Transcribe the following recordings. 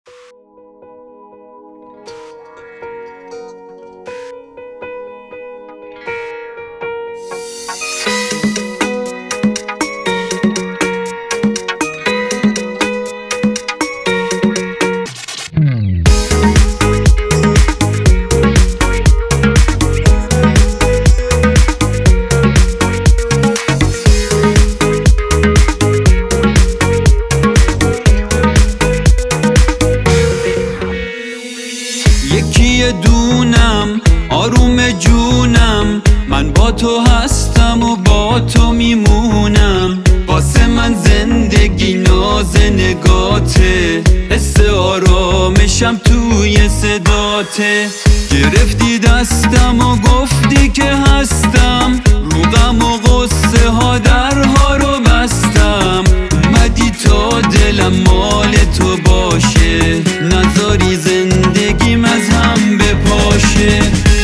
یکی دونم آروم جونم، من با تو هستم و با تو میمونم. واسه من زندگی ناز نگاته، حس آرامشم توی صداته. گرفتی دستم و گفتی که هستم، رو غم و غصه ها درها رو بستم. اومدی تا دلم مال تو باشه، نذاری زندگیم از هم بپاشه.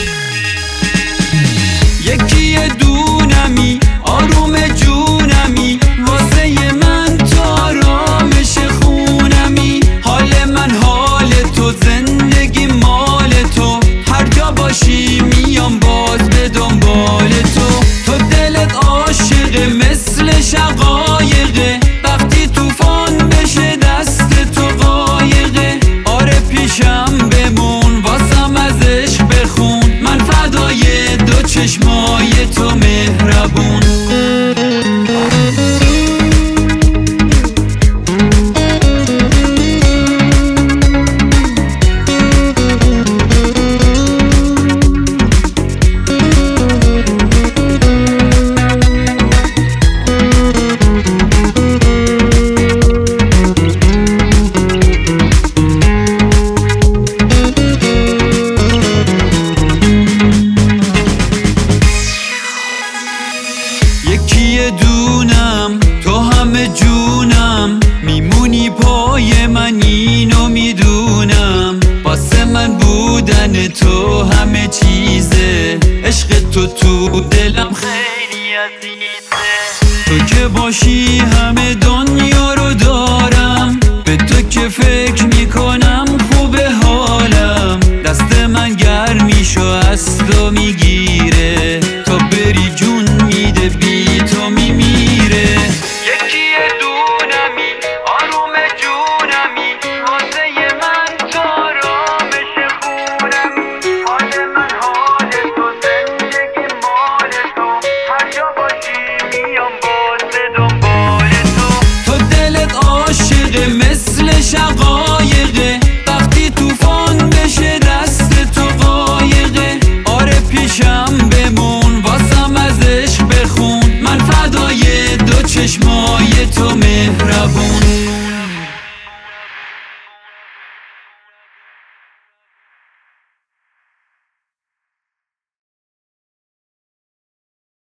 یکی دونمی آروم جونمی، واسه من تو آرامش خونمی. حال من حال تو، زندگی مال تو، هر جا باشی میام باز به دنبال تو. تو دلت عاشقه مثل شقایقه، وقتی طوفان بشه دست تو قایقه. آره پیشم بمون واسم از عشق بخون، من فدای دو چشمای تو مهربون. یکی دونم تو همه جونم، میمونی پای من اینو میدونم. واسه من بودن تو همه چیزه، عشق تو دلم خیلی عزیزه. تو که باشی همه دنیا رو دارم، به تو که فکر میکنم خوبه حالم. دست من گرمیشو از تو میگیره، تا بری جون میده بی تو میمیره. یکی دونمی آروم جونمی، واسه من تو آرامش خونمی. حال من حال تو، زندگی مال تو، هر جا باشی میام باز به دنبال تو. تو دلت عاشقه مثل شقایقه، وقتی طوفان بشه دست تو قایقه. آره پیشم بمون واسم از عشق بخون، من فدای دو چشمای تو مهربون.